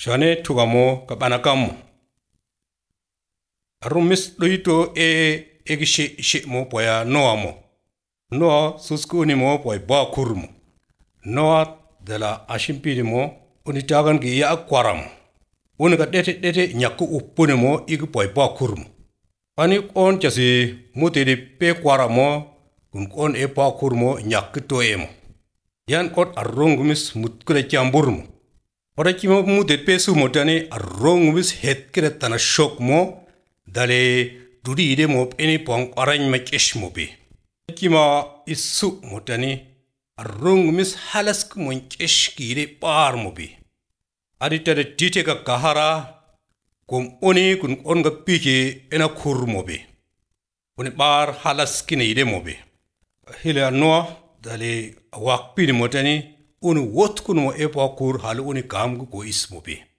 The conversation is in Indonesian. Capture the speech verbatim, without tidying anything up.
Shane tugamo kabanakamu. Arumis doito e egishe she mo poya noa mo. Noa suskuni mo poy ba kurmu. Noa dala ashimpiri mo unitagan gi ya akwaram. Unika dete dete nyaku upune mo igi poy ba kurmu. Ani on jasi mutiri pe kwaramo kun on e pa kurmo nyaku to emo. Yan kot arrongumis mutkule chamburmu. Ora kima mudet pe sumotani arrongumis het kiretana shok mo dale dudi ide mo eni pong arany makesh mo be. Kima isu motani arrongumis halas kumon kesh kire par mo be. Aditare dite ka kahara kum oni kun onga pike ena kur mo be. Oni bar halas kine ide mo be. Hile anoa dale wakpini motani unu wot kuno epa kur halu uni kamgu ko ismo be.